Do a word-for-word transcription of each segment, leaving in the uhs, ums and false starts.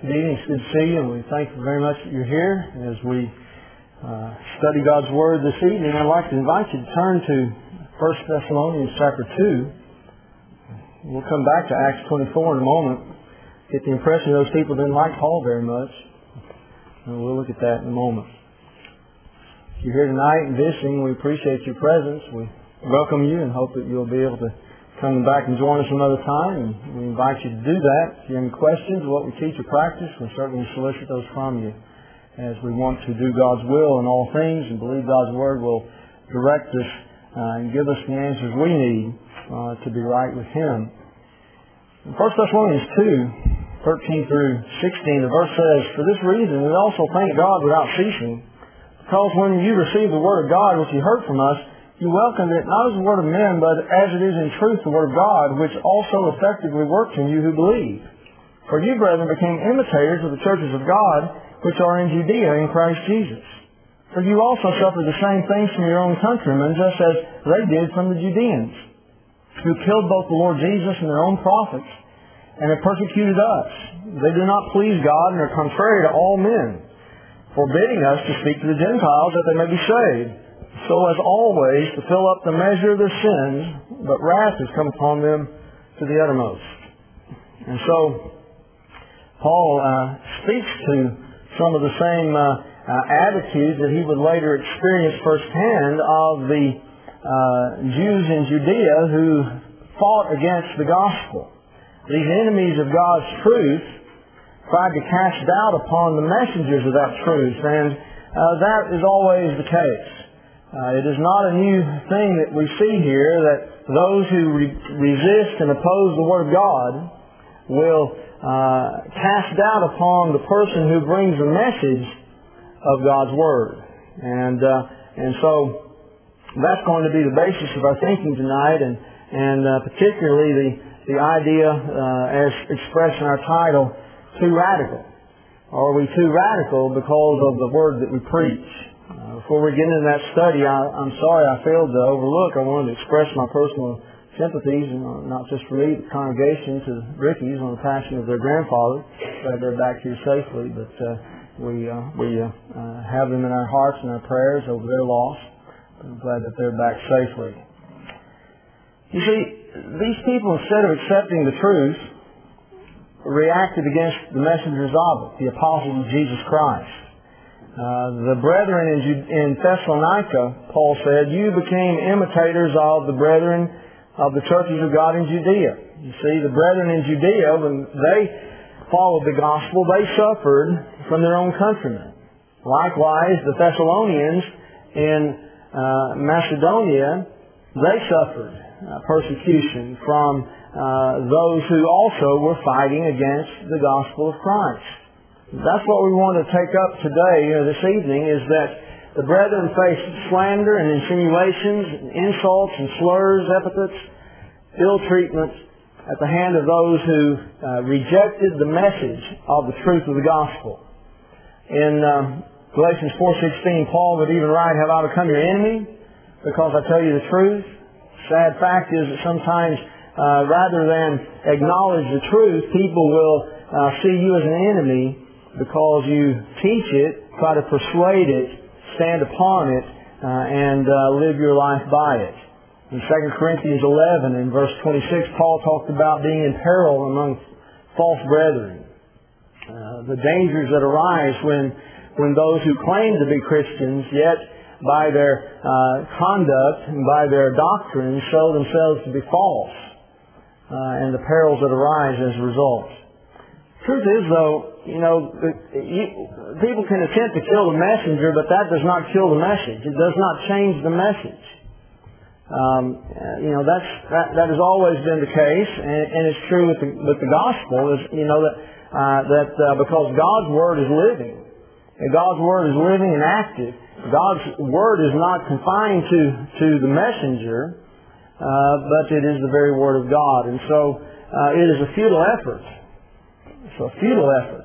It's good to see you, and we thank you very much that you're here. As we uh, study God's Word this evening, I'd like to invite you to turn to First Thessalonians chapter two. We'll come back to Acts twenty-four in a moment. Get the impression those people didn't like Paul very much. And we'll look at that in a moment. If you're here tonight and visiting, we appreciate your presence. We welcome you and hope that you'll be able to come back and join us another time, and we invite you to do that. If you have any questions of what we teach or practice, we certainly solicit those from you, as we want to do God's will in all things and believe God's Word will direct us uh, and give us the answers we need uh, to be right with Him. In First Thessalonians two, thirteen through sixteen, the verse says, "For this reason we also thank God without ceasing, because when you received the Word of God which you heard from us, you welcomed it not as the word of men, but as it is in truth the word of God, which also effectively works in you who believe. For you, brethren, became imitators of the churches of God, which are in Judea in Christ Jesus. For you also suffered the same things from your own countrymen, just as they did from the Judeans, who killed both the Lord Jesus and their own prophets, and have persecuted us. They do not please God, and are contrary to all men, forbidding us to speak to the Gentiles that they may be saved. So as always, to fill up the measure of their sins, but wrath has come upon them to the uttermost." And so, Paul uh, speaks to some of the same uh, uh, attitudes that he would later experience firsthand of the uh, Jews in Judea who fought against the gospel. These enemies of God's truth tried to cast doubt upon the messengers of that truth, and uh, that is always the case. Uh, it is not a new thing that we see here that those who re- resist and oppose the Word of God will uh, cast doubt upon the person who brings the message of God's Word. And uh, and so that's going to be the basis of our thinking tonight, and, and uh, particularly the, the idea uh, as expressed in our title, too radical. Are we too radical because of the Word that we preach? Uh, before we get into that study, I, I'm sorry I failed to overlook. I wanted to express my personal sympathies, and uh, not just for me, the congregation, to Rickies on the passing of their grandfather. Glad they're back here safely, but uh, we uh, we uh, uh, have them in our hearts and our prayers over their loss. I'm glad that they're back safely. You see, these people, instead of accepting the truth, reacted against the messengers of it, the apostles of Jesus Christ. Uh, the brethren in, in Thessalonica, Paul said, you became imitators of the brethren of the churches of God in Judea. You see, the brethren in Judea, when they followed the gospel, they suffered from their own countrymen. Likewise, the Thessalonians in uh, Macedonia, they suffered uh, persecution from uh, those who also were fighting against the gospel of Christ. That's what we want to take up today, or this evening, is that the brethren faced slander and insinuations, and insults and slurs, epithets, ill treatment at the hand of those who uh, rejected the message of the truth of the gospel. In uh, Galatians four sixteen, Paul would even write, "Have I become your enemy because I tell you the truth?" Sad fact is that sometimes uh, rather than acknowledge the truth, people will uh, see you as an enemy because you teach it, try to persuade it, stand upon it, uh, and uh, live your life by it. In Second Corinthians eleven, in verse twenty-six, Paul talked about being in peril among false brethren. Uh, the dangers that arise when, when those who claim to be Christians, yet by their uh, conduct and by their doctrine show themselves to be false, uh, and the perils that arise as a result. Truth is, though, you know, you, people can attempt to kill the messenger, but that does not kill the message. It does not change the message. Um, you know, that's that, that has always been the case, and, and it's true with the, with the gospel. Is you know that uh, that uh, because God's word is living, and God's word is living and active. God's word is not confined to to the messenger, uh, but it is the very word of God, and so uh, it is a futile effort. It's a futile effort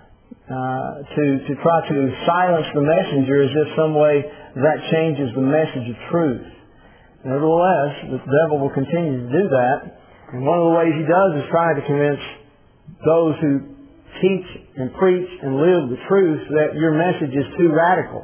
uh, to to try to silence the messenger as if some way that changes the message of truth. Nevertheless, the devil will continue to do that, and one of the ways he does is try to convince those who teach and preach and live the truth that your message is too radical,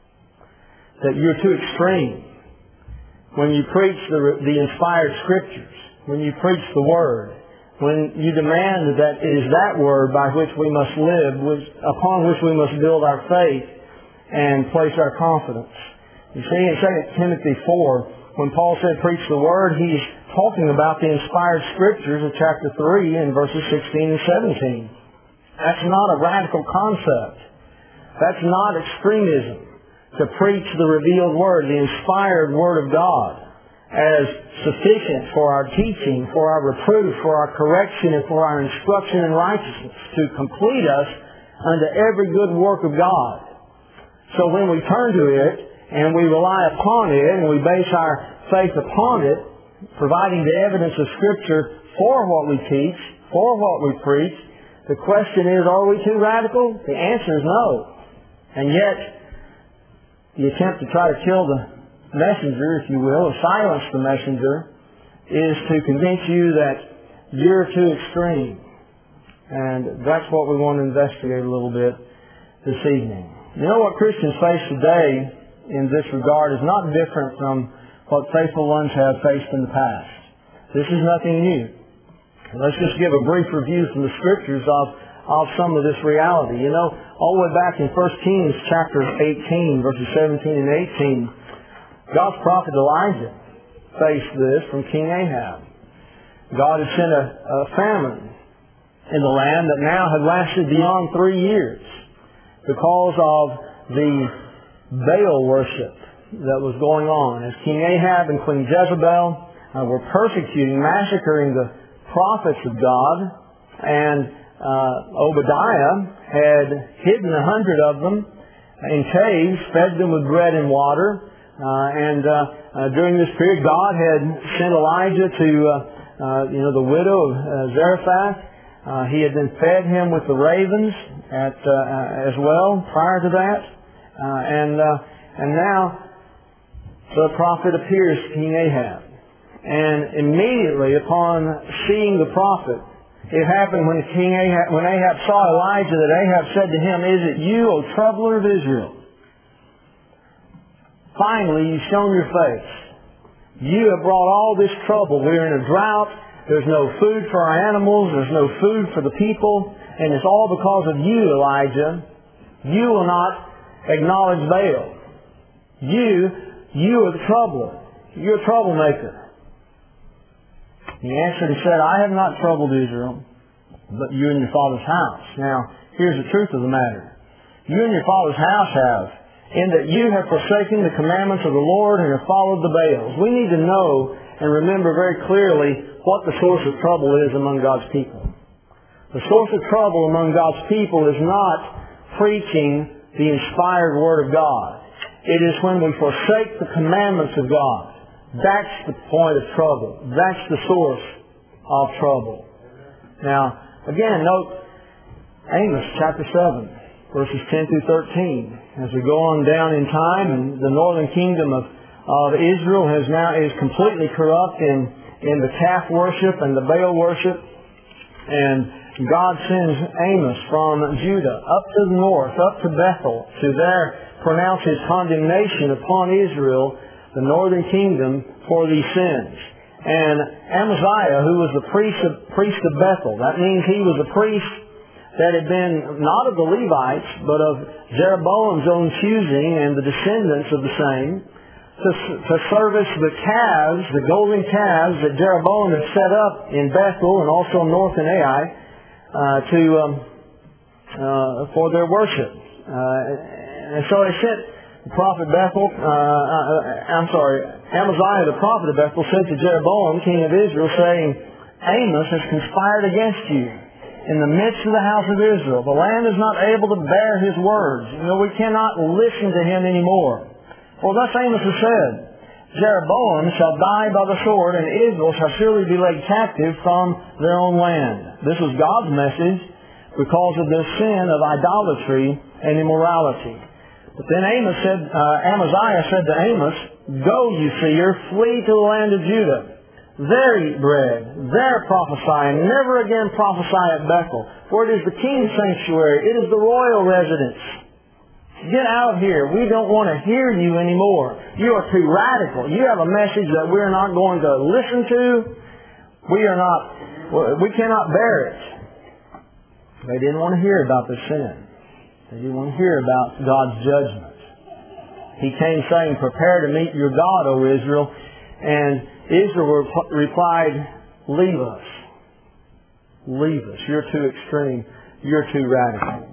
that you're too extreme. When you preach the, the inspired Scriptures, when you preach the Word, when you demand that it is that Word by which we must live, which, upon which we must build our faith and place our confidence. You see, in Second Timothy four, when Paul said preach the Word, he's talking about the inspired Scriptures of chapter three in verses sixteen and seventeen. That's not a radical concept. That's not extremism. To preach the revealed Word, the inspired Word of God, as sufficient for our teaching, for our reproof, for our correction, and for our instruction in righteousness, to complete us unto every good work of God. So when we turn to it, and we rely upon it, and we base our faith upon it, providing the evidence of Scripture for what we teach, for what we preach, the question is, are we too radical? The answer is no. And yet, the attempt to try to kill the messenger, if you will, or silence the messenger, is to convince you that you're too extreme. And that's what we want to investigate a little bit this evening. You know what Christians face today in this regard is not different from what faithful ones have faced in the past. This is nothing new. Let's just give a brief review from the Scriptures of, of some of this reality. You know, all the way back in First Kings chapter eighteen, verses seventeen and eighteen, God's prophet Elijah faced this from King Ahab. God had sent a, a famine in the land that now had lasted beyond three years because of the Baal worship that was going on. As King Ahab and Queen Jezebel uh, were persecuting, massacring the prophets of God, and uh, Obadiah had hidden a hundred of them in caves, fed them with bread and water, uh, and uh, uh, during this period God had sent Elijah to uh, uh, you know, the widow of uh, Zarephath. Uh, he had been fed him with the ravens at, uh, as well prior to that. Uh, and, uh, and now the prophet appears to King Ahab. And immediately upon seeing the prophet, it happened when King Ahab, when Ahab saw Elijah, that Ahab said to him, "Is it you, O troubler of Israel? Finally, you've shown your face. You have brought all this trouble. We're in a drought. There's no food for our animals. There's no food for the people. And it's all because of you, Elijah. You will not acknowledge Baal. You, you are the troubler. You're a troublemaker." He answered and said, "I have not troubled Israel, but you and your father's house." Now, here's the truth of the matter. You and your father's house have, in that you have forsaken the commandments of the Lord and have followed the Baals. We need to know and remember very clearly what the source of trouble is among God's people. The source of trouble among God's people is not preaching the inspired Word of God. It is when we forsake the commandments of God. That's the point of trouble. That's the source of trouble. Now, again, note Amos chapter seven, verses ten through thirteen. As we go on down in time, and the northern kingdom of, of Israel has now is completely corrupt in, in the calf worship and the Baal worship. And God sends Amos from Judah up to the north, up to Bethel, to there pronounce His condemnation upon Israel, the northern kingdom, for these sins. And Amaziah, who was the priest of, priest of Bethel, that means he was a priest that had been not of the Levites, but of Jeroboam's own choosing and the descendants of the same, to, to service the calves, the golden calves that Jeroboam had set up in Bethel and also north in Ai, uh, to um, uh, for their worship. Uh, and so they sent the prophet Bethel, uh, uh, I'm sorry, Amaziah the prophet of Bethel said to Jeroboam, king of Israel, saying, "Amos has conspired against you in the midst of the house of Israel. The land is not able to bear his words. You know, we cannot listen to him anymore. For thus Amos has said, Jeroboam shall die by the sword, and Israel shall surely be led captive from their own land." This was God's message because of their sin of idolatry and immorality. But then Amos said, uh, Amaziah said to Amos, "Go, you seer, flee to the land of Judah. There eat bread. There prophesy, and never again prophesy at Bethel. For it is the king's sanctuary. It is the royal residence. Get out of here. We don't want to hear you anymore. You are too radical. You have a message that we're not going to listen to. We are not, we cannot bear it. They didn't want to hear about their sin. They didn't want to hear about God's judgment. He came saying, prepare to meet your God, O Israel. And Israel replied, leave us. Leave us. You're too extreme. You're too radical.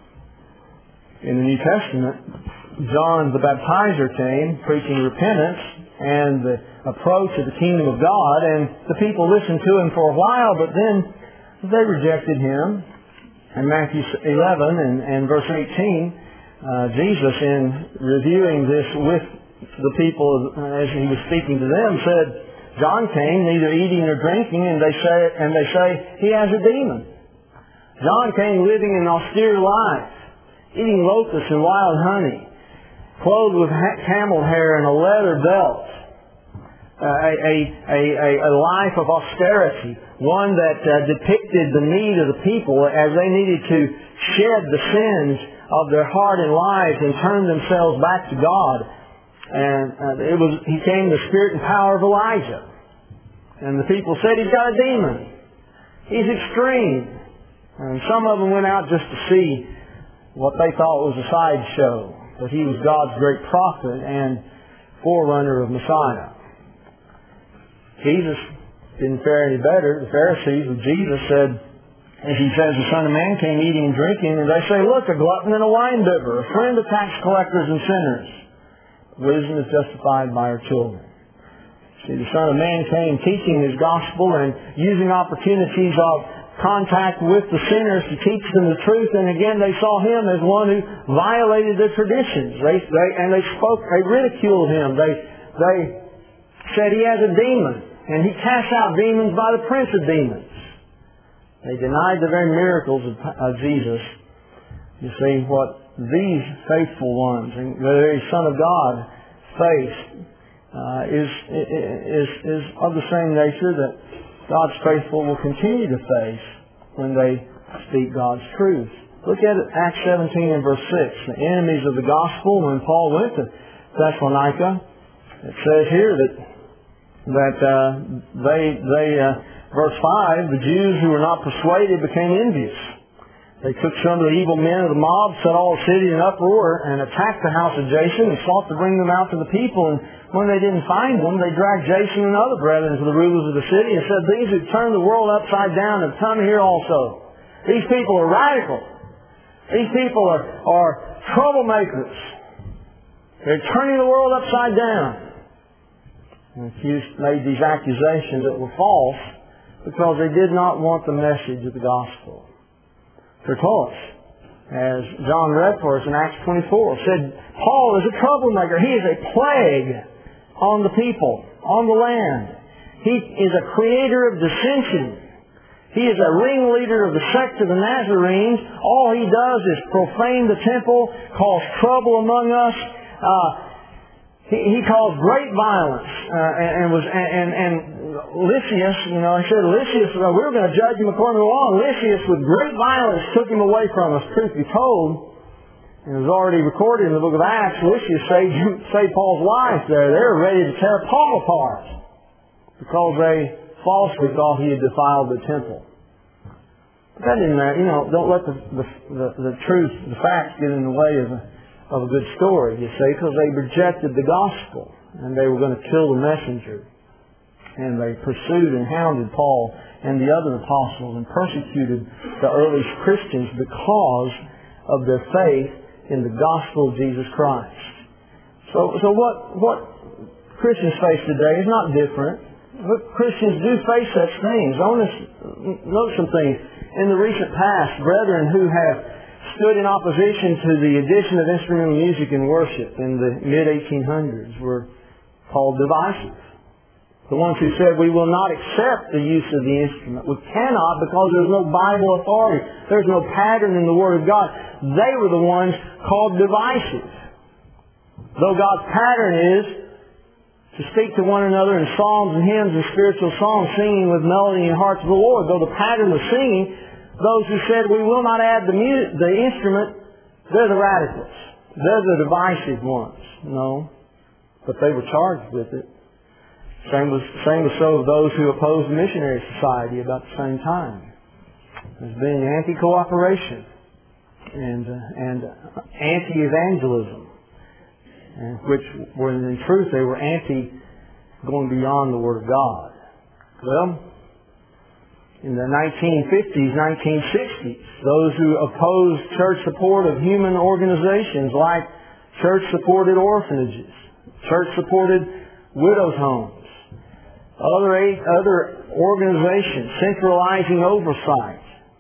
In the New Testament, John the Baptizer came preaching repentance and the approach of the kingdom of God, and the people listened to him for a while, but then they rejected him. In Matthew eleven and, and verse eighteen, uh, Jesus, in reviewing this with the people as he was speaking to them, said, John came neither eating nor drinking, and they say, and they say he has a demon. John came living an austere life, eating locusts and wild honey, clothed with camel hair and a leather belt, uh, a, a, a, a life of austerity, one that uh, depicted the need of the people as they needed to shed the sins of their heart and lives and turn themselves back to God. And uh, it was he came in the spirit and power of Elijah. And the people said, he's got a demon. He's extreme. And some of them went out just to see what they thought was a sideshow. But he was God's great prophet and forerunner of Messiah. Jesus didn't fare any better. The Pharisees with Jesus said, as he says, the Son of Man came eating and drinking, and they say, look, a glutton and a winebibber, a friend of tax collectors and sinners. Wisdom is justified by her children. See, the Son of Man came teaching His gospel and using opportunities of contact with the sinners to teach them the truth, and again they saw Him as one who violated their traditions. They, they, and they spoke, they ridiculed Him. They, they said He has a demon, and He cast out demons by the prince of demons. They denied the very miracles of, of Jesus. You see, what these faithful ones, and the very Son of God, faced uh, is, is, is of the same nature that God's faithful will continue to face when they speak God's truth. Look at it, Acts seventeen and verse six. The enemies of the gospel, when Paul went to Thessalonica, it says here that that uh, they they uh, verse five, the Jews who were not persuaded became envious. They took some of the evil men of the mob, set all the city in uproar, and attacked the house of Jason and sought to bring them out to the people. And when they didn't find them, they dragged Jason and other brethren to the rulers of the city and said, these who turned the world upside down have come here also. These people are radical. These people are, are troublemakers. They're turning the world upside down. And accused, made these accusations that were false because they did not want the message of the gospel. Tertullus, as John read for us in Acts twenty-four, said, Paul is a troublemaker. He is a plague on the people, on the land. He is a creator of dissension. He is a ringleader of the sect of the Nazarenes. All he does is profane the temple, cause trouble among us. Uh, he, he caused great violence, uh, and, and was and, and, and Lysias, you know, I said Lysias, well, we were going to judge him according to the law. Lysias, with great violence, took him away from us. Truth be told, and it was already recorded in the book of Acts, Lysias saved, saved Paul's life there. They were ready to tear Paul apart because they falsely thought he had defiled the temple. But that didn't matter. You know, don't let the the, the, the truth, the facts get in the way of a, of a good story, you see, because they rejected the gospel and they were going to kill the messenger. And they pursued and hounded Paul and the other apostles and persecuted the early Christians because of their faith in the gospel of Jesus Christ. So, so what, what Christians face today is not different. But Christians do face such things. I want to note some things. In the recent past, brethren who have stood in opposition to the addition of instrumental music in worship in the mid eighteen hundreds were called divisive. The ones who said we will not accept the use of the instrument. We cannot because there's no Bible authority. There's no pattern in the Word of God. They were the ones called divisive. Though God's pattern is to speak to one another in psalms and hymns and spiritual songs, singing with melody in the hearts of the Lord. Though the pattern was singing, those who said we will not add the, mu- the instrument, they're the radicals. They're the divisive ones. No. But they were charged with it. Same was, same was so of those who opposed the missionary society about the same time. As being anti-cooperation and, uh, and anti-evangelism. And which were in truth they were anti going beyond the Word of God. Well, in the nineteen fifties, nineteen sixties, those who opposed church support of human organizations like church-supported orphanages, church-supported widows' homes, other eight, other organizations centralizing oversight.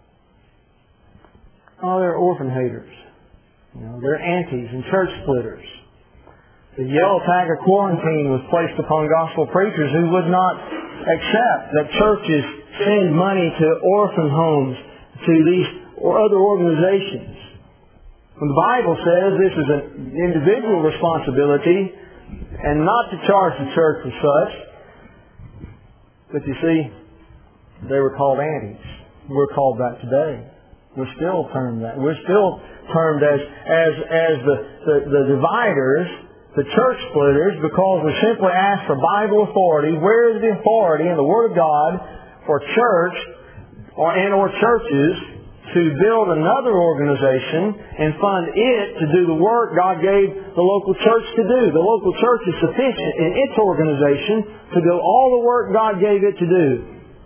Oh, they're orphan haters. You know, they're antis and church splitters. The yellow tag of quarantine was placed upon gospel preachers who would not accept that churches send money to orphan homes, to these or other organizations. When the Bible says this is an individual responsibility and not to charge the church for such. But you see, they were called antis. We're called that today. We're still termed that. We're still termed as as as the, the, the dividers, the church splitters, because we simply ask for Bible authority. Where is the authority in the Word of God for church or and or churches to build another organization and fund it to do the work God gave the local church to do? The local church is sufficient in its organization to do all the work God gave it to do.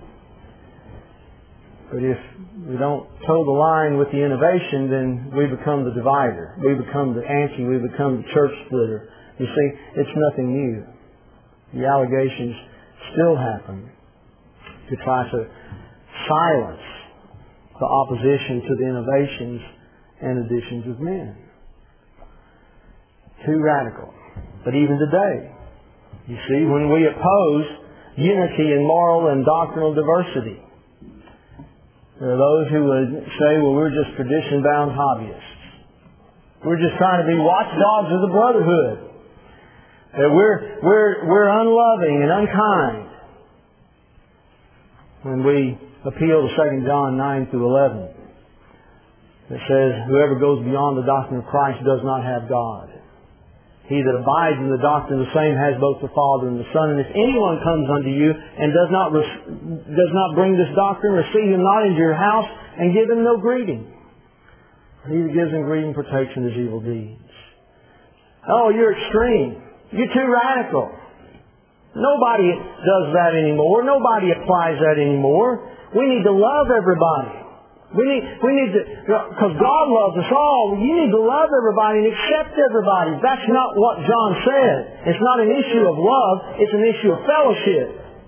But if we don't toe the line with the innovation, then we become the divider. We become the anti. We become the church splitter. You see, it's nothing new. The allegations still happen to try to silence the opposition to the innovations and additions of men. Too radical. But even today, you see, when we oppose unity in moral and doctrinal diversity, there are those who would say, well, we're just tradition-bound hobbyists. We're just trying to be watchdogs of the brotherhood. That we're, we're, we're unloving and unkind. When we appeal to Second John nine through eleven, it says, whoever goes beyond the doctrine of Christ does not have God. He that abides in the doctrine of the same has both the Father and the Son. And if anyone comes unto you and does not does not bring this doctrine, receive him not into your house and give him no greeting. He that gives him greeting partakes in his evil deeds. Oh, you're extreme. You're too radical. Nobody does that anymore. Nobody applies that anymore. We need to love everybody. We need, we need to, because God loves us all, you need to love everybody and accept everybody. That's not what John said. It's not an issue of love, it's an issue of fellowship.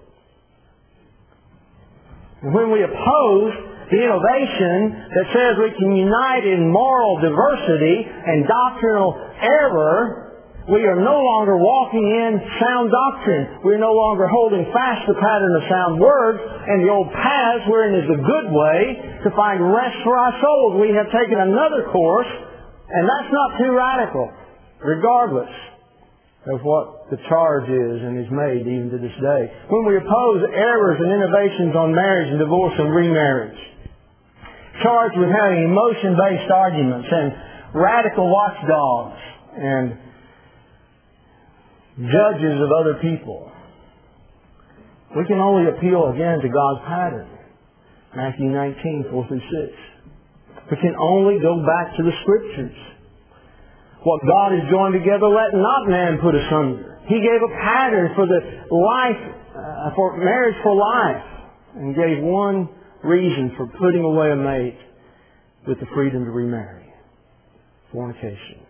And when we oppose the innovation that says we can unite in moral diversity and doctrinal error, we are no longer walking in sound doctrine. We're no longer holding fast the pattern of sound words and the old paths wherein is a good way to find rest for our souls. We have taken another course, and that's not too radical, regardless of what the charge is and is made even to this day. When we oppose errors and innovations on marriage and divorce and remarriage, charged with having emotion-based arguments and radical watchdogs and judges of other people, we can only appeal again to God's pattern. Matthew nineteen, four through six. We can only go back to the Scriptures. What God has joined together, let not man put asunder. He gave a pattern for the life, uh, for marriage for life, and gave one reason for putting away a mate with the freedom to remarry: fornication.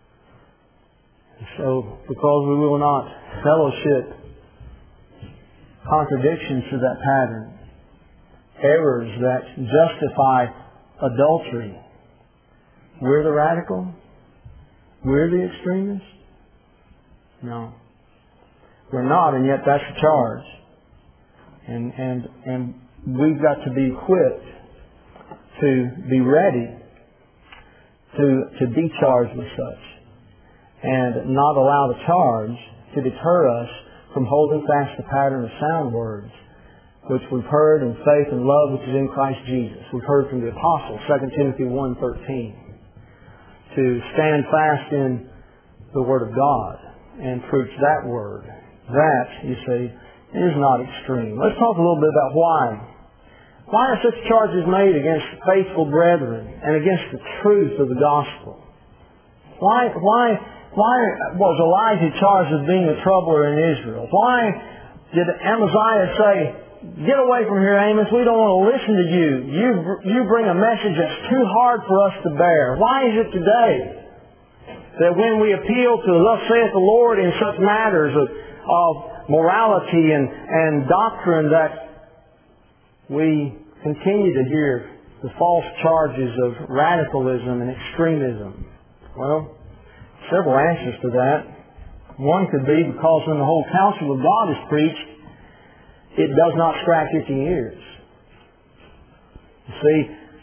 So, because we will not fellowship contradictions to that pattern, errors that justify adultery, we're the radical? We're the extremists? No. We're not, and yet that's the charge. And, and, and we've got to be equipped to be ready to, to be charged with such, and not allow the charge to deter us from holding fast the pattern of sound words, which we've heard in faith and love which is in Christ Jesus. We've heard from the Apostle, Second Timothy one thirteen, to stand fast in the Word of God and preach that Word. That, you see, is not extreme. Let's talk a little bit about why. Why are such charges made against faithful brethren and against the truth of the gospel? Why, why, why was Elijah charged with being a troubler in Israel? Why did Amaziah say, "Get away from here, Amos. We don't want to listen to you. You, you bring a message that's too hard for us to bear"? Why is it today that when we appeal to "Thus saith the Lord" in such matters of, of morality and, and doctrine, that we continue to hear the false charges of radicalism and extremism? Well, several answers to that. One could be because when the whole counsel of God is preached, it does not scratch itching ears. You see,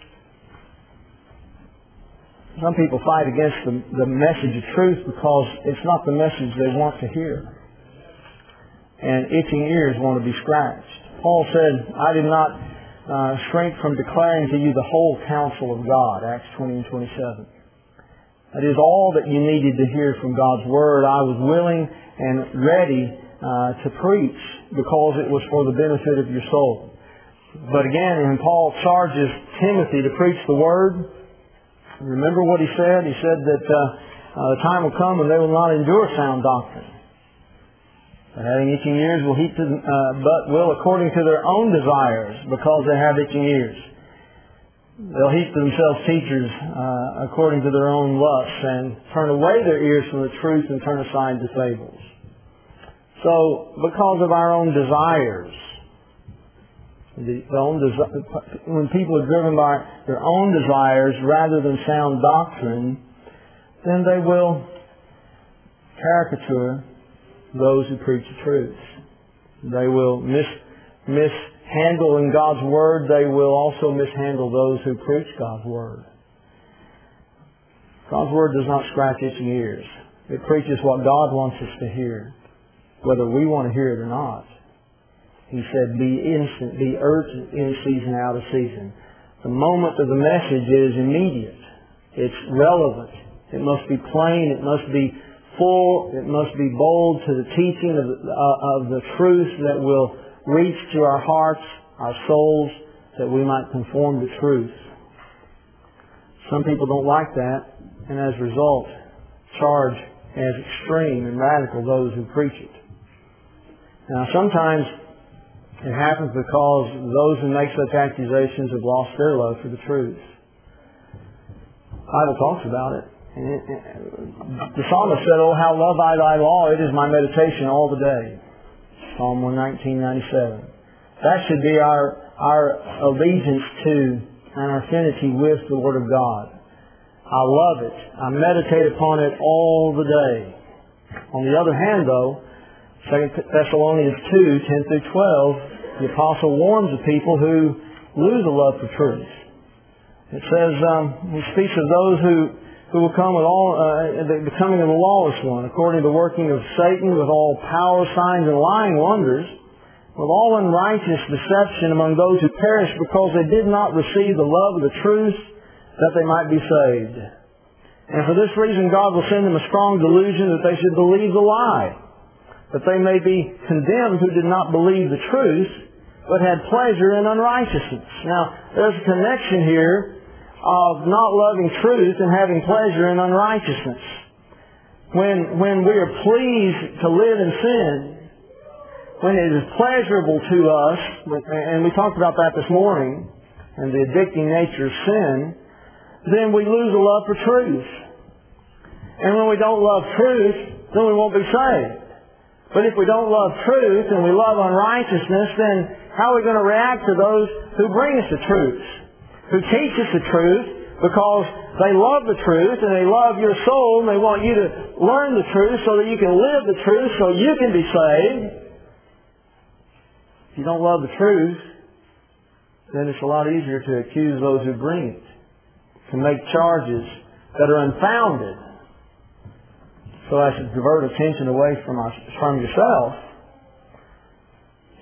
some people fight against the, the message of truth because it's not the message they want to hear. And itching ears want to be scratched. Paul said, "I did not uh, shrink from declaring to you the whole counsel of God," Acts twenty and twenty-seven. That is all that you needed to hear from God's Word. I was willing and ready uh, to preach because it was for the benefit of your soul. But again, when Paul charges Timothy to preach the Word, remember what he said? He said that uh, uh, the time will come when they will not endure sound doctrine. But having itching ears will heap to them, uh, but will according to their own desires, because they have itching ears. They'll heap to themselves teachers uh, according to their own lusts, and turn away their ears from the truth and turn aside to fables. So, because of our own desires, the, the own desi- when people are driven by their own desires rather than sound doctrine, then they will caricature those who preach the truth. They will mis, mishandle in God's Word. They will also mishandle those who preach God's Word. God's Word does not scratch itching ears. It preaches what God wants us to hear, whether we want to hear it or not. He said, "Be instant, be urgent in season, out of season." The moment of the message is immediate. It's relevant. It must be plain. It must be full. It must be bold to the teaching of, uh, of the truth that will reach to our hearts, our souls, that we might conform to truth. Some people don't like that, and as a result, charge as extreme and radical those who preach it. Now, sometimes it happens because those who make such accusations have lost their love for the truth. The Bible talks about it. And it, it the psalmist said, "Oh, how love I thy law, it is my meditation all the day." Psalm one nineteen, ninety-seven. That should be our, our allegiance to and our affinity with the Word of God. I love it. I meditate upon it all the day. On the other hand, though, Second Thessalonians two, ten through twelve, the Apostle warns the people who lose a love for truth. It says, um, he speaks of those who, who will come with all, uh, the coming of the lawless one, according to the working of Satan, with all power, signs, and lying wonders, with all unrighteous deception among those who perish, because they did not receive the love of the truth, that they might be saved. And for this reason God will send them a strong delusion that they should believe the lie, that they may be condemned who did not believe the truth, but had pleasure in unrighteousness. Now, there's a connection here of not loving truth and having pleasure in unrighteousness. When, when we are pleased to live in sin, when it is pleasurable to us, and we talked about that this morning, and the addicting nature of sin, then we lose a love for truth. And when we don't love truth, then we won't be saved. But if we don't love truth and we love unrighteousness, then how are we going to react to those who bring us the truth, who teach us the truth, because they love the truth and they love your soul and they want you to learn the truth so that you can live the truth so you can be saved? If you don't love the truth, then it's a lot easier to accuse those who bring it, to make charges that are unfounded, so as to divert attention away from, our, from yourself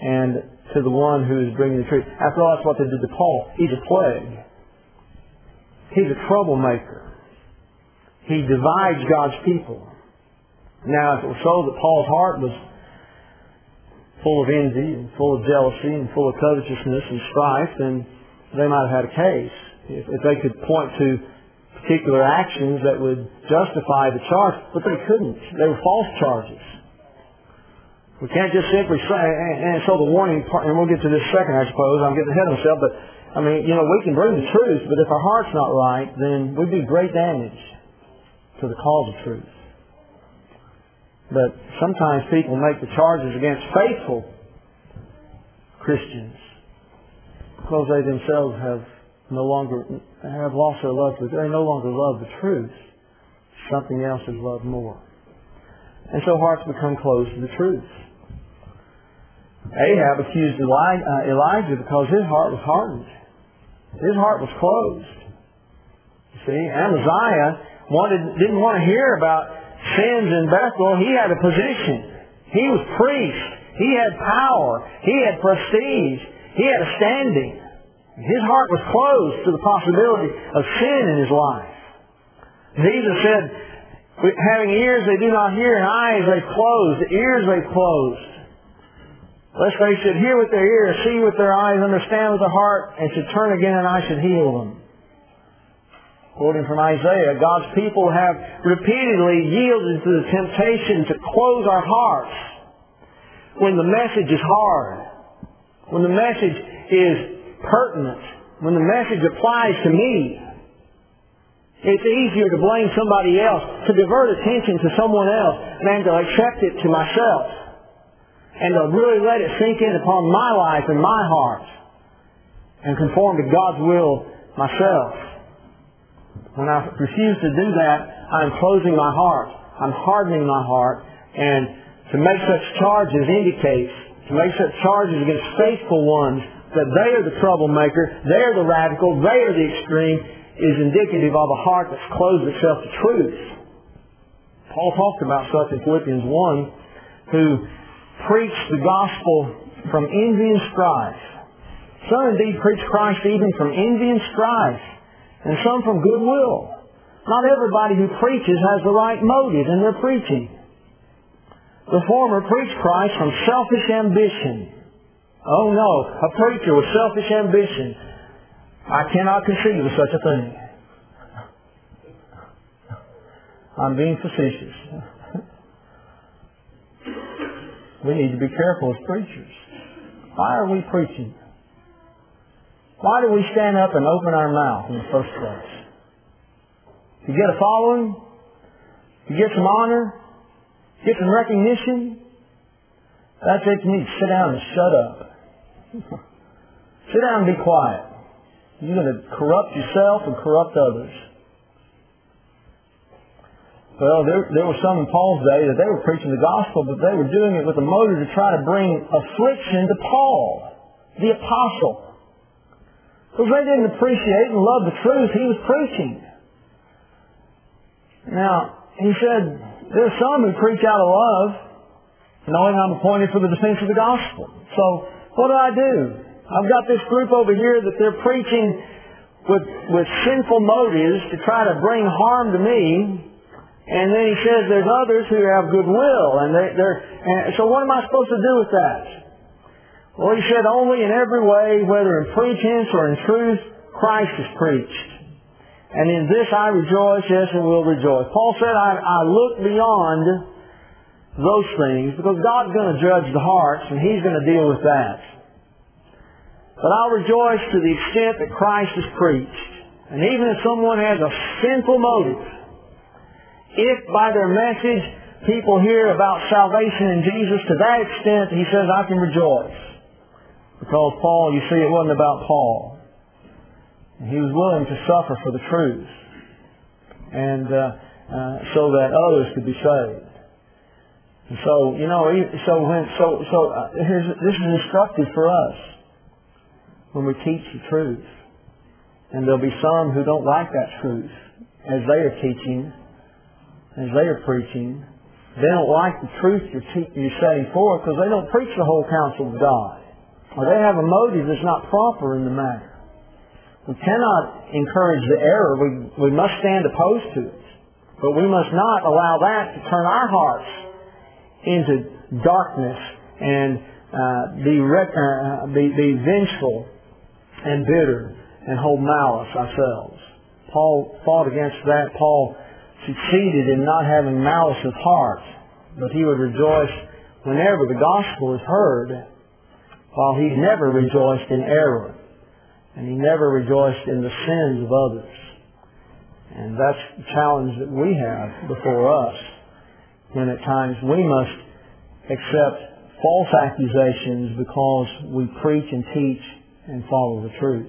and to the one who is bringing the truth. After all, that's what they did to Paul. He's a plague. He's a troublemaker. He divides God's people. Now, if it was so that Paul's heart was full of envy and full of jealousy and full of covetousness and strife, then they might have had a case. If, if they could point to particular actions that would justify the charge, but they couldn't. They were false charges. We can't just simply say, and, and so the warning part, and we'll get to this second, I suppose, I'm getting ahead of myself, but I mean, you know, we can bring the truth, but if our heart's not right, then we'd do great damage to the cause of truth. But sometimes people make the charges against faithful Christians because they themselves have no longer have lost their love for they no longer love the truth. Something else is loved more. And so hearts become closed to the truth. Ahab accused Elijah because his heart was hardened. His heart was closed. You see, Amaziah wanted, didn't want to hear about sins in Bethel. He had a position. He was priest. He had power. He had prestige. He had a standing. His heart was closed to the possibility of sin in his life. Jesus said, having ears they do not hear and eyes they close. The ears they closed. Lest they should hear with their ears, see with their eyes, understand with their heart, and should turn again and I should heal them. Quoting from Isaiah, God's people have repeatedly yielded to the temptation to close our hearts when the message is hard, when the message is pertinent, when the message applies to me. It's easier to blame somebody else, to divert attention to someone else, than to accept it to myself and to really let it sink in upon my life and my heart and conform to God's will myself. When I refuse to do that, I'm closing my heart. I'm hardening my heart. And to make such charges indicates, to make such charges against faithful ones, that they are the troublemaker, they are the radical, they are the extreme, is indicative of a heart that's closed itself to truth. Paul talked about such in Philippians one, who preached the gospel from envy and strife. Some indeed preach Christ even from envy and strife, and some from goodwill. Not everybody who preaches has the right motive in their preaching. The former preach Christ from selfish ambition. Oh no, a preacher with selfish ambition. I cannot conceive of such a thing. I'm being facetious. We need to be careful as preachers. Why are we preaching? Why do we stand up and open our mouth in the first place? To get a following? To get some honor? Get some recognition? That's it. You need to sit down and shut up. Sit down and be quiet. You're going to corrupt yourself and corrupt others. Well, there, there were some in Paul's day that they were preaching the gospel, but they were doing it with a motive to try to bring affliction to Paul, the apostle. Because they didn't appreciate and love the truth he was preaching. Now, he said, there are some who preach out of love, knowing I'm appointed for the defense of the gospel. So, what do I do? I've got this group over here that they're preaching with, with sinful motives to try to bring harm to me. And then he says there's others who have goodwill. And they, they're, and so what am I supposed to do with that? Well, he said only in every way, whether in pretense or in truth, Christ is preached. And in this I rejoice, yes, and will rejoice. Paul said, I, I look beyond those things because God's going to judge the hearts and He's going to deal with that. But I'll rejoice to the extent that Christ is preached. And even if someone has a sinful motive, if by their message people hear about salvation in Jesus to that extent, he says, I can rejoice. Because Paul, you see, it wasn't about Paul. He was willing to suffer for the truth. And uh, uh, so that others could be saved. And so, you know, so when, so, so uh, here's, this is instructive for us when we teach the truth. And there'll be some who don't like that truth as they are teaching, as they are preaching, They don't like the truth you're, te- you're setting forth because they don't preach the whole counsel of God. Or they have a motive that's not proper in the matter. We cannot encourage the error. We, we must stand opposed to it. But we must not allow that to turn our hearts into darkness and uh, be, rec- uh, be, be vengeful and bitter and hold malice ourselves. Paul fought against that. Paul succeeded in not having malice of heart, but he would rejoice whenever the gospel is heard, while he never rejoiced in error, and he never rejoiced in the sins of others. And that's the challenge that we have before us, when at times we must accept false accusations because we preach and teach and follow the truth.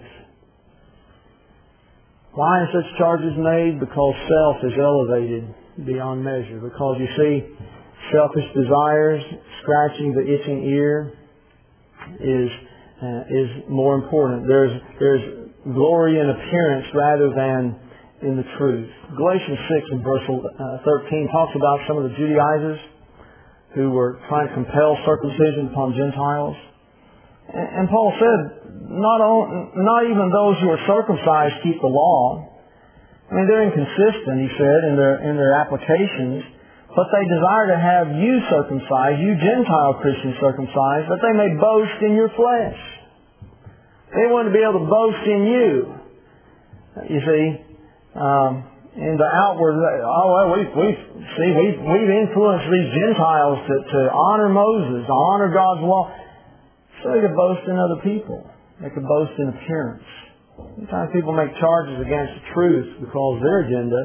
Why are such charges made? Because self is elevated beyond measure. Because you see, selfish desires, scratching the itching ear, is uh, is more important. There's there's glory in appearance rather than in the truth. Galatians six and verse thirteen talks about some of the Judaizers who were trying to compel circumcision upon Gentiles. And Paul said, not, all, not even those who are circumcised keep the law. I mean, they're inconsistent, he said, in their, in their applications, but they desire to have you circumcised, you Gentile Christians circumcised, that they may boast in your flesh. They want to be able to boast in you. You see, um, in the outward, oh, well, we've, we've, see, we've, we've influenced these Gentiles to, to honor Moses, to honor God's law. So they could boast in other people. They could boast in appearance. Sometimes people make charges against the truth because their agenda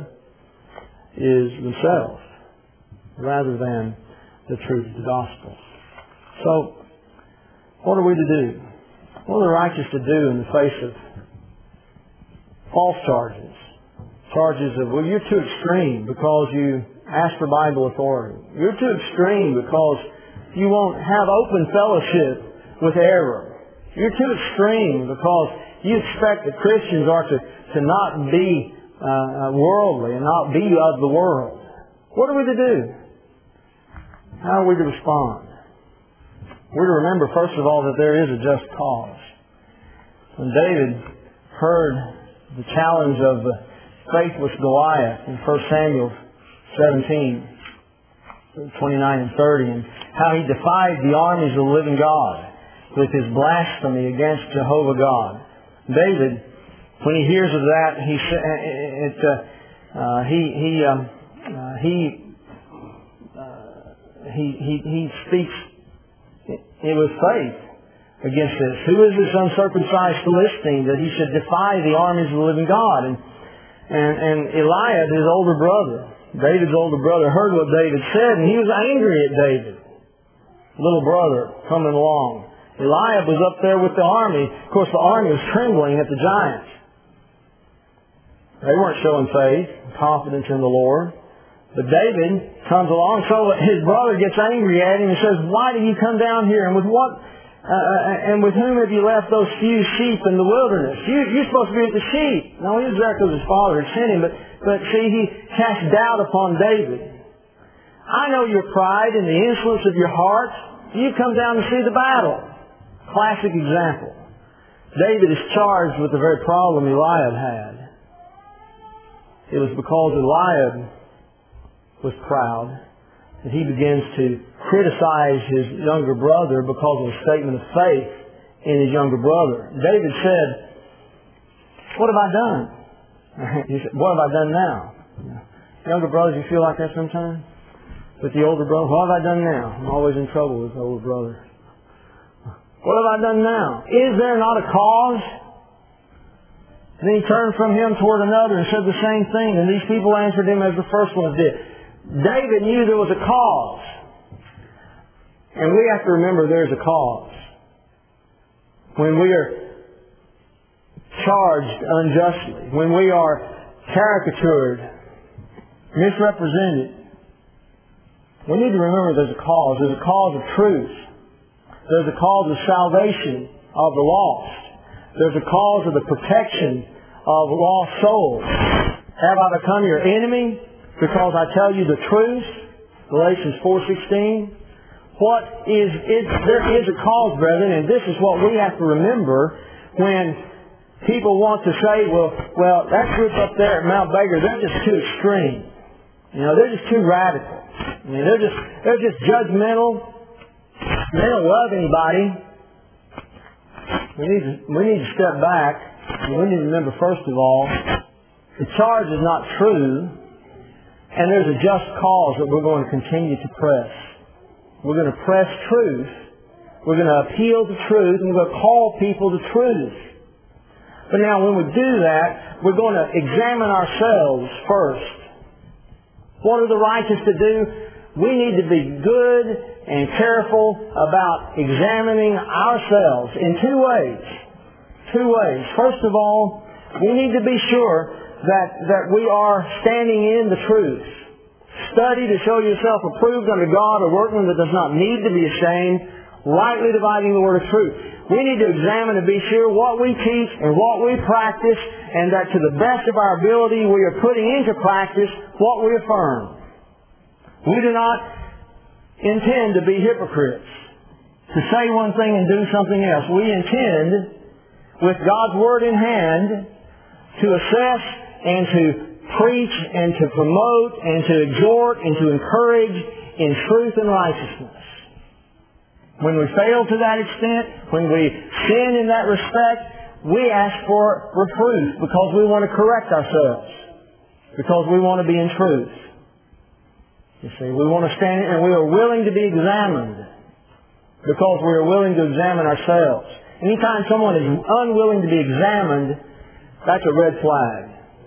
is themselves rather than the truth of the gospel. So, what are we to do? What are the righteous to do in the face of false charges? Charges of, well, you're too extreme because you ask for Bible authority. You're too extreme because you won't have open fellowship with error. You're too extreme because you expect that Christians are to, to not be uh, worldly and not be of the world. What are we to do? How are we to respond? We're to remember, first of all, that there is a just cause. When David heard the challenge of the faithless Goliath in First Samuel seventeen, twenty-nine and thirty, and how he defied the armies of the living God with his blasphemy against Jehovah God. David, when he hears of that, he it, uh, uh, he he um, uh, he, uh, he he he speaks it with faith against this. Who is this uncircumcised Philistine that he should defy the armies of the living God? And and and Eliab, his older brother, David's older brother, heard what David said, and he was angry at David, little brother coming along. Eliab was up there with the army. Of course, the army was trembling at the giants. They weren't showing faith, confidence in the Lord. But David comes along, so his brother gets angry at him and says, "Why do you come down here? And with what? Uh, and with whom have you left those few sheep in the wilderness? You, you're supposed to be with the sheep." No, he was there because his father had sent him. But, but see, he cast doubt upon David. I know your pride and the insolence of your heart. You come down to see the battle. Classic example. David is charged with the very problem Eliab had. It was because Eliab was proud that he begins to criticize his younger brother because of a statement of faith in his younger brother. David said, "What have I done?" He said, "What have I done now?" Younger brothers, you feel like that sometimes? With the older brother, what have I done now? I'm always in trouble with the older brother. What have I done now? Is there not a cause? And then he turned from him toward another and said the same thing. And these people answered him as the first ones did. David knew there was a cause. And we have to remember there's a cause. When we are charged unjustly, when we are caricatured, misrepresented, we need to remember there's a cause. There's a cause of truth. There's a cause of salvation of the lost. There's a cause of the protection of lost souls. Have I become your enemy because I tell you the truth? Galatians four sixteen. What is, is, there is a cause, brethren, and this is what we have to remember when people want to say, well, well, that group up there at Mount Baker, they're just too extreme. You know, they're just too radical. I mean, they're just, they're just judgmental. They don't love anybody. We need to, we need to step back, and we need to remember, first of all, the charge is not true, and there's a just cause that we're going to continue to press. We're going to press truth. We're going to appeal to truth, and we're going to call people to truth. But now when we do that, we're going to examine ourselves first. What are the righteous to do? We need to be good and careful about examining ourselves in two ways. Two ways. First of all, we need to be sure that, that we are standing in the truth. Study to show yourself approved unto God, a workman that does not need to be ashamed, rightly dividing the word of truth. We need to examine to be sure what we teach and what we practice, and that to the best of our ability we are putting into practice what we affirm. We do not intend to be hypocrites, to say one thing and do something else. We intend, with God's Word in hand, to assess and to preach and to promote and to exhort and to encourage in truth and righteousness. When we fail to that extent, when we sin in that respect, we ask for reproof because we want to correct ourselves, because we want to be in truth. You see, we want to stand, and we are willing to be examined because we are willing to examine ourselves. Anytime someone is unwilling to be examined, that's a red flag.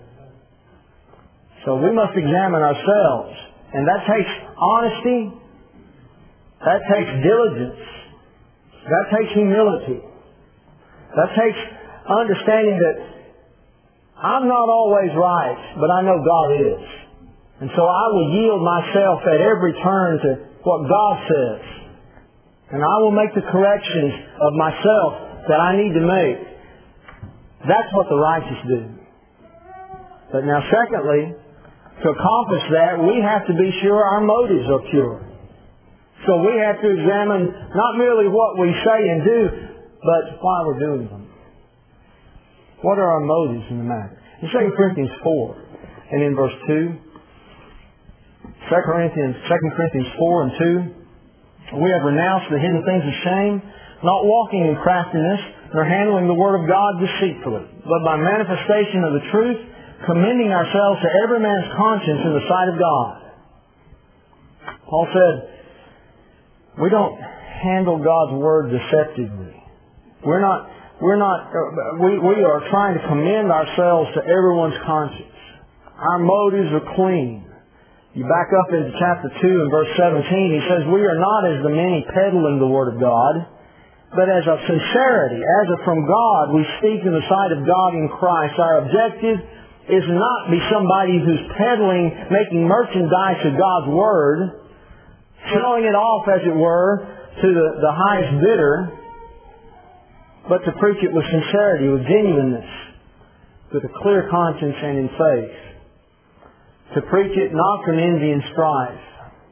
So we must examine ourselves. And that takes honesty. That takes diligence. That takes humility. That takes understanding that I'm not always right, but I know God is. And so I will yield myself at every turn to what God says. And I will make the corrections of myself that I need to make. That's what the righteous do. But now secondly, to accomplish that, we have to be sure our motives are pure. So we have to examine not merely what we say and do, but why we're doing them. What are our motives in the matter? In Second Corinthians four, and in verse two, Second Corinthians, Second Corinthians four and two, we have renounced the hidden things of shame, not walking in craftiness, nor handling the word of God deceitfully, but by manifestation of the truth, commending ourselves to every man's conscience in the sight of God. Paul said, we don't handle God's Word deceptively. We're not, we're not, we, we are trying to commend ourselves to everyone's conscience. Our motives are clean. You back up into chapter two and verse seventeen, he says, we are not as the many peddling the Word of God, but as of sincerity, as of from God, we speak in the sight of God in Christ. Our objective is not be somebody who's peddling, making merchandise of God's Word, selling it off, as it were, to the, the highest bidder, but to preach it with sincerity, with genuineness, with a clear conscience and in faith. To preach it not from envy and strife.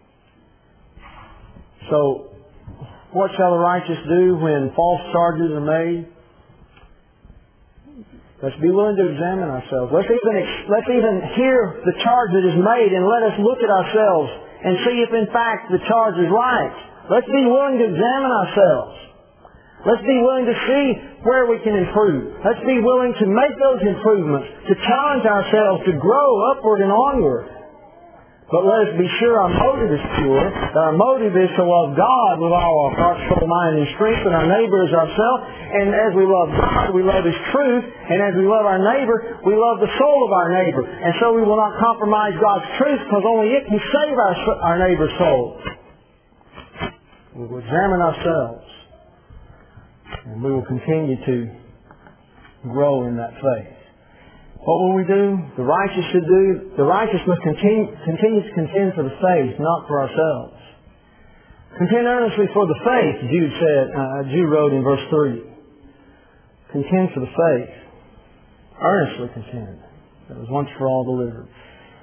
So, what shall the righteous do when false charges are made? Let's be willing to examine ourselves. Let's even, let's even hear the charge that is made, and let us look at ourselves and see if in fact the charge is right. Let's be willing to examine ourselves. Let's be willing to see where we can improve. Let's be willing to make those improvements, to challenge ourselves to grow upward and onward. But let us be sure our motive is pure, that our motive is to love God with all our heart, soul, mind, and strength, and our neighbor as ourselves. And as we love God, we love His truth. And as we love our neighbor, we love the soul of our neighbor. And so we will not compromise God's truth, because only it can save our, our neighbor's soul. We will examine ourselves. And we will continue to grow in that faith. What will we do? The righteous should do. The righteous must continue, continue to contend for the faith, not for ourselves. Contend earnestly for the faith, Jude said. Uh, Jude wrote in verse three. Contend for the faith. Earnestly contend. That was once for all delivered.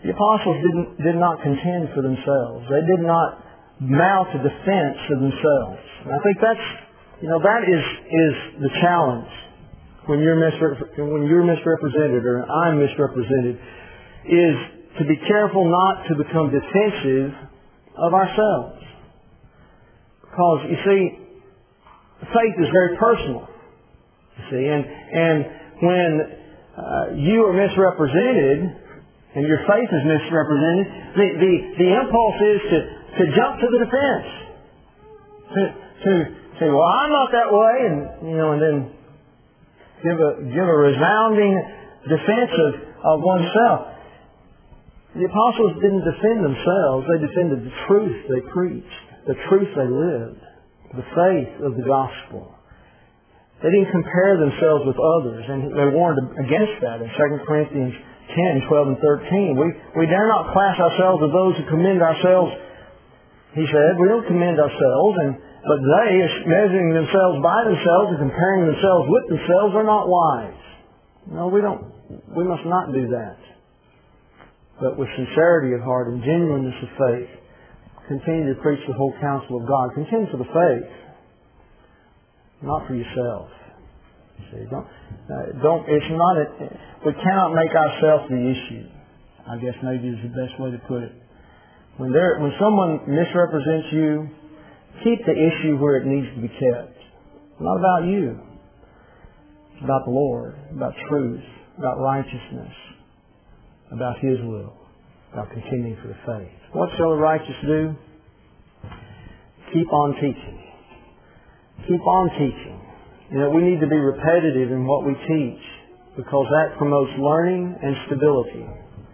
The apostles didn't, did not contend for themselves. They did not mount a defense of themselves. And I think that's, you know, that is, is the challenge when you're, misrep- when you're misrepresented or I'm misrepresented, is to be careful not to become defensive of ourselves. Because, you see, faith is very personal. You see, and, and when uh, you are misrepresented, and your faith is misrepresented, the, the, the impulse is to, to jump to the defense. To, to say, well, I'm not that way, and, you know, and then give a, give a resounding defense of, of oneself. The apostles didn't defend themselves. They defended the truth they preached, the truth they lived, the faith of the gospel. They didn't compare themselves with others, and they warned against that in Second Corinthians ten, twelve, and thirteen. We, we dare not class ourselves with those who commend ourselves. He said, we don't commend ourselves, and but they, measuring themselves by themselves and comparing themselves with themselves, are not wise. No, we don't. We must not do that. But with sincerity of heart and genuineness of faith, continue to preach the whole counsel of God. Contend for the faith, not for yourself. See, don't, uh, don't, it's not a, we cannot make ourselves the issue, I guess maybe is the best way to put it. When there, when someone misrepresents you, keep the issue where it needs to be kept. It's not about you. It's about the Lord, about truth, about righteousness, about His will, about contending for the faith. What shall the righteous do? Keep on teaching. Keep on teaching. You know, we need to be repetitive in what we teach because that promotes learning and stability.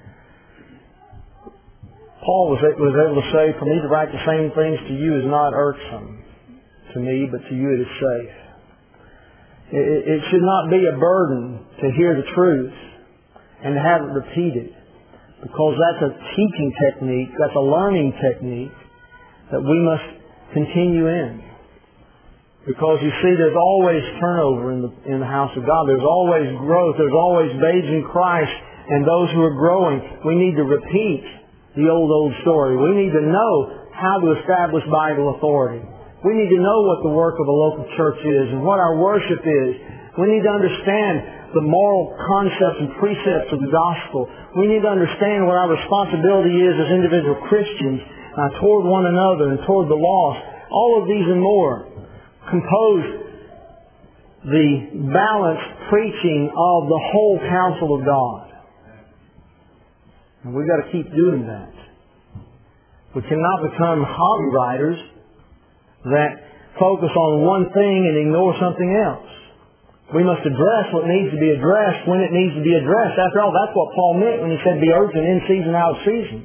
Paul was, was able to say, for me to write the same things to you is not irksome to me, but to you it is safe. It, it should not be a burden to hear the truth and to have it repeated, because that's a teaching technique, that's a learning technique that we must continue in. Because you see, there's always turnover in the, in the house of God. There's always growth. There's always babes in Christ and those who are growing. We need to repeat the old, old story. We need to know how to establish Bible authority. We need to know what the work of a local church is and what our worship is. We need to understand the moral concepts and precepts of the gospel. We need to understand what our responsibility is as individual Christians uh, toward one another and toward the lost. All of these and more compose the balanced preaching of the whole counsel of God. And we've got to keep doing that. We cannot become hobby riders that focus on one thing and ignore something else. We must address what needs to be addressed when it needs to be addressed. After all, that's what Paul meant when he said be urgent in season, out of season.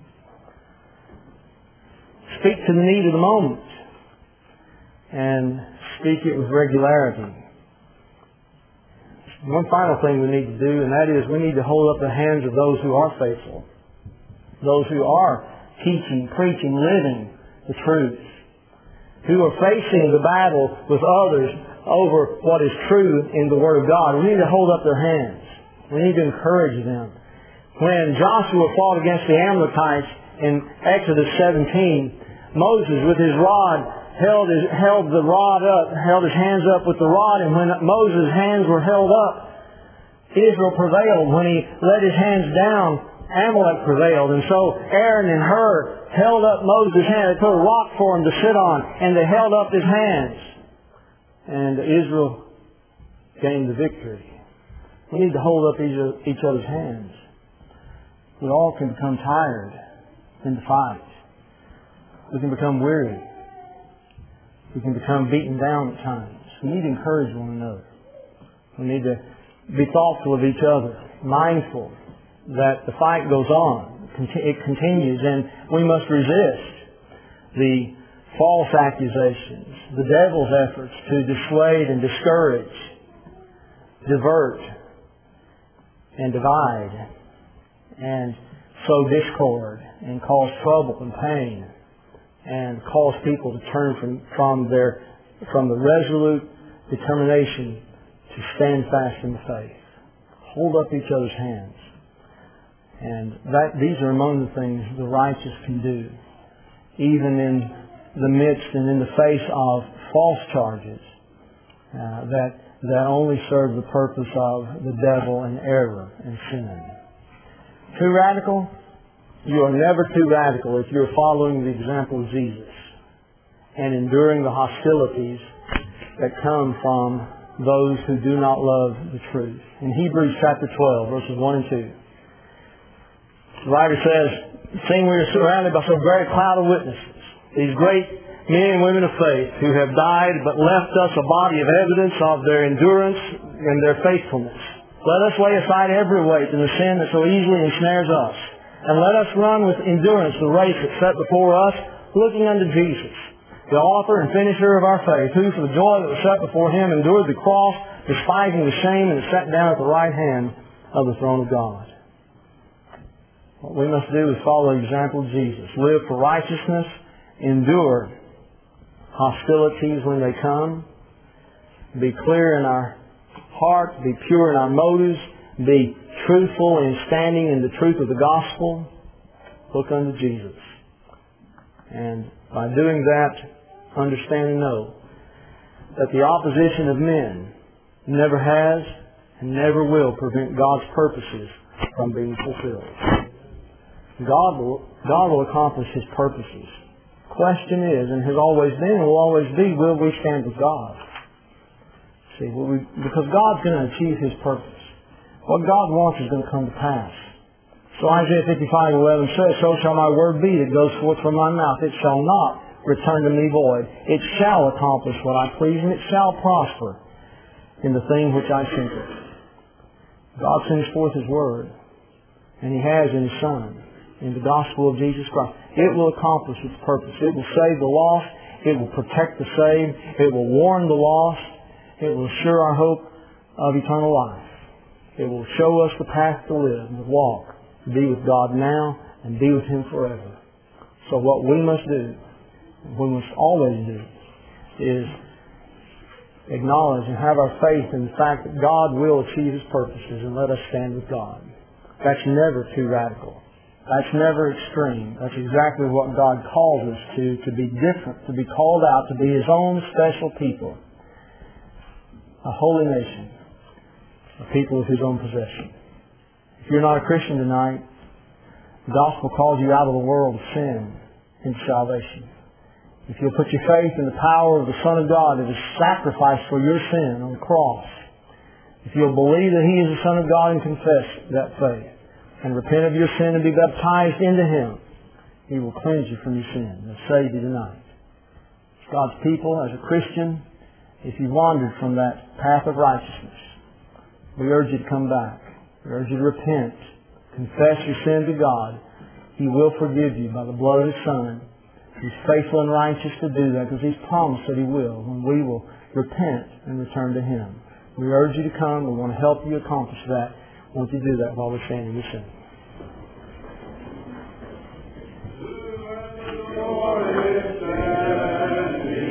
Speak to the need of the moment and speak it with regularity. One final thing we need to do, and that is we need to hold up the hands of those who are faithful, those who are teaching, preaching, living the truth, who are facing the battle with others over what is true in the Word of God. We need to hold up their hands. We need to encourage them. When Joshua fought against the Amalekites in Exodus seventeen, Moses with his rod held his, held the rod up, held his hands up with the rod, and when Moses' hands were held up, Israel prevailed. When he let his hands down, Amalek prevailed. And so Aaron and Hur held up Moses' hand. They put a rock for him to sit on, and they held up his hands. And Israel gained the victory. We need to hold up each other's hands. We all can become tired in the fight. We can become weary. We can become beaten down at times. We need to encourage one another. We need to be thoughtful of each other, mindful that the fight goes on. It continues, and we must resist the false accusations, the devil's efforts to dissuade and discourage, divert, and divide, and sow discord, and cause trouble and pain, and cause people to turn from, from their from the resolute determination to stand fast in the faith. Hold up each other's hands And that, these are among the things the righteous can do, even in the midst and in the face of false charges uh, that, that only serve the purpose of the devil and error and sin. Too radical? You are never too radical if you're following the example of Jesus and enduring the hostilities that come from those who do not love the truth. In Hebrews chapter twelve, verses one and two, the writer says, "Seeing we are surrounded by so great a cloud of witnesses, these great men and women of faith who have died but left us a body of evidence of their endurance and their faithfulness. Let us lay aside every weight and the sin that so easily ensnares us, and let us run with endurance the race that's set before us, looking unto Jesus, the author and finisher of our faith, who for the joy that was set before Him endured the cross, despising the shame, and is sat down at the right hand of the throne of God." What we must do is follow the example of Jesus. Live for righteousness, endure hostilities when they come, be clear in our heart, be pure in our motives, be truthful in standing in the truth of the gospel. Look unto Jesus. And by doing that, understand and know that the opposition of men never has and never will prevent God's purposes from being fulfilled. God will, God will accomplish His purposes. Question is, and has always been and will always be, will we stand with God? See, will we, because God's going to achieve His purpose. What God wants is going to come to pass. So Isaiah fifty-five eleven says, "So shall my word be that goes forth from my mouth. It shall not return to me void. It shall accomplish what I please, and it shall prosper in the thing which I sent it." God sends forth His word, and He has in His Son, in the gospel of Jesus Christ. It will accomplish its purpose. It will save the lost. It will protect the saved. It will warn the lost. It will assure our hope of eternal life. It will show us the path to live and to walk, to be with God now and be with Him forever. So what we must do, we must always do, is acknowledge and have our faith in the fact that God will achieve His purposes, and let us stand with God. That's never too radical. That's never extreme. That's exactly what God calls us to, to be different, to be called out, to be His own special people. A holy nation. A people of His own possession. If you're not a Christian tonight, the gospel calls you out of the world of sin into salvation. If you'll put your faith in the power of the Son of God that is sacrificed for your sin on the cross, if you'll believe that He is the Son of God and confess that faith, and repent of your sin and be baptized into Him, He will cleanse you from your sin and save you tonight. As God's people, as a Christian, if you've wandered from that path of righteousness, we urge you to come back. We urge you to repent. Confess your sin to God. He will forgive you by the blood of His Son. He's faithful and righteous to do that because He's promised that He will when we will repent and return to Him. We urge you to come. We want to help you accomplish that. Won't you do that while we're standing and sing?